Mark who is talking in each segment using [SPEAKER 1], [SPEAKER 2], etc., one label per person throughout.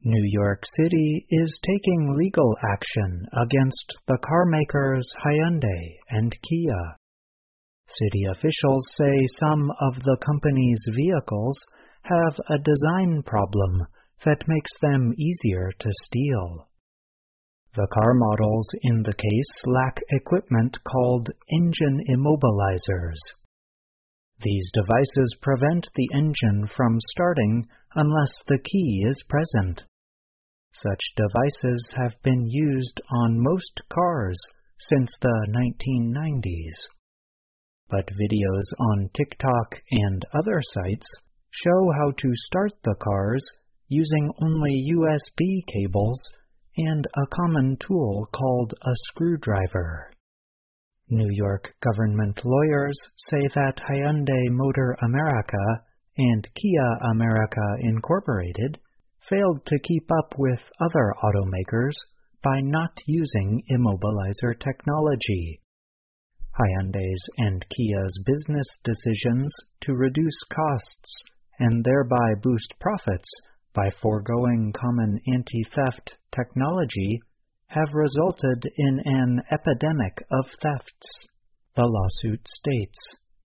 [SPEAKER 1] New York City is taking legal action against the carmakers Hyundai and Kia. City officials say some of the company's vehicles have a design problem that makes them easier to steal. The car models in the case lack equipment called engine immobilizers. These devices prevent the engine from starting unless the key is present. Such devices have been used on most cars since the 1990s. But videos on TikTok and other sites show how to start the cars using only USB cables and a common tool called a screwdriver. New York government lawyers say that Hyundai Motor America and Kia America Incorporated failed to keep up with other automakers by not using immobilizer technology. Hyundai's and Kia's business decisions to reduce costs and thereby boost profits by foregoing common anti-theft technology have resulted in an epidemic of thefts, the lawsuit states.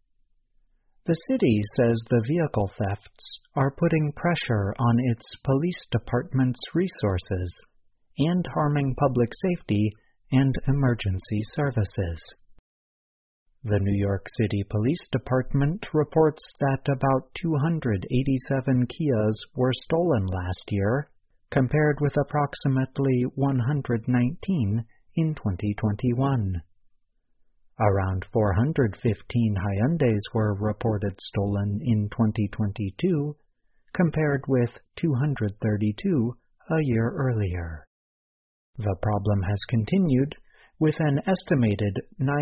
[SPEAKER 1] The city says the vehicle thefts are putting pressure on its police department's resources and harming public safety and emergency services. The New York City Police Department reports that about 287 Kias were stolen last year, compared with approximately 119 in 2021. Around 415 Hyundais were reported stolen in 2022, compared with 232 a year earlier. The problem has continued, with an estimated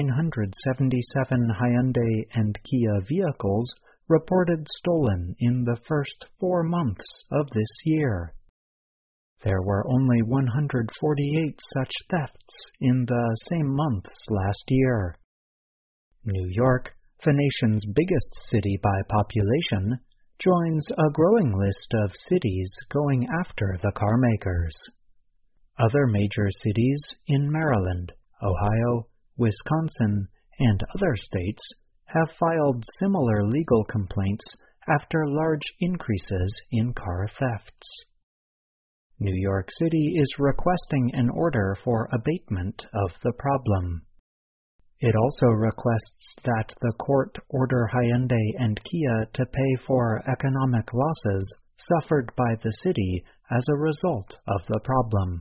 [SPEAKER 1] 977 Hyundai and Kia vehicles reported stolen in the first 4 months of this year. There were only 148 such thefts in the same months last year. New York, the nation's biggest city by population, joins a growing list of cities going after the carmakers. Other major cities in Maryland, Ohio, Wisconsin, and other states have filed similar legal complaints after large increases in car thefts. New York City is requesting an order for abatement of the problem. It also requests that the court order Hyundai and Kia to pay for economic losses suffered by the city as a result of the problem.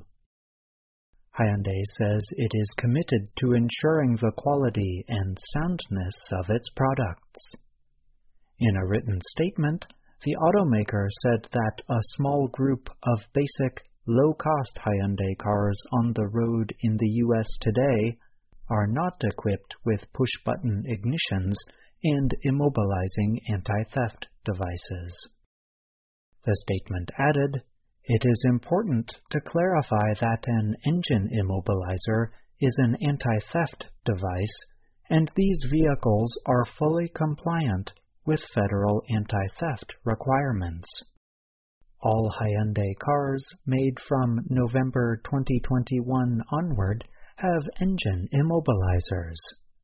[SPEAKER 1] Hyundai says it is committed to ensuring the quality and soundness of its products. In a written statement, the automaker said that a small group of basic, low-cost Hyundai cars on the road in the U.S. today are not equipped with push-button ignitions and immobilizing anti-theft devices. The statement added, "It is important to clarify that an engine immobilizer is an anti-theft device, and these vehicles are fully compliant with federal anti-theft requirements. All Hyundai cars made from November 2021 onward have engine immobilizers."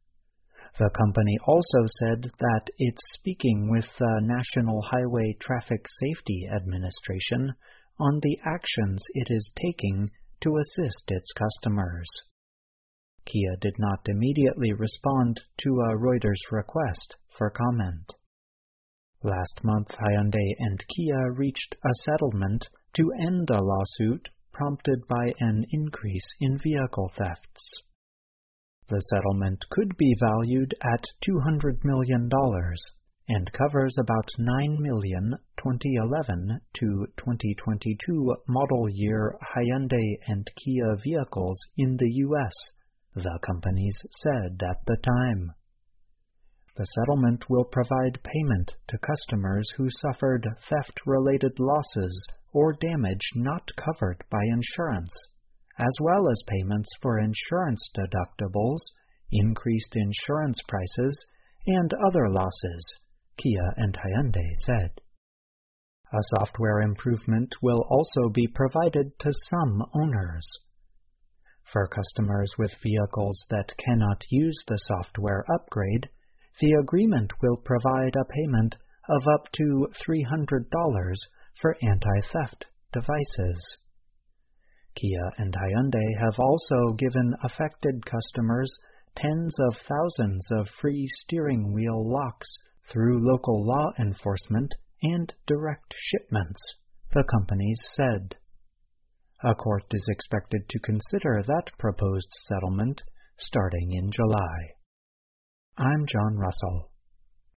[SPEAKER 1] The company also said that it's speaking with the National Highway Traffic Safety Administration on the actions it is taking to assist its customers. Kia did not immediately respond to a Reuters request for comment. Last month, Hyundai and Kia reached a settlement to end a lawsuit prompted by an increase in vehicle thefts. The settlement could be valued at $200 million and covers about 9 million 2011 to 2022 model year Hyundai and Kia vehicles in the U.S., the companies said at the time. The settlement will provide payment to customers who suffered theft-related losses or damage not covered by insurance, as well as payments for insurance deductibles, increased insurance prices, and other losses, Kia and Hyundai said. A software improvement will also be provided to some owners. For customers with vehicles that cannot use the software upgrade, the agreement will provide a payment of up to $300 for anti-theft devices. Kia and Hyundai have also given affected customers tens of thousands of free steering wheel locks through local law enforcement and direct shipments, the companies said. A court is expected to consider that proposed settlement starting in July. I'm John Russell.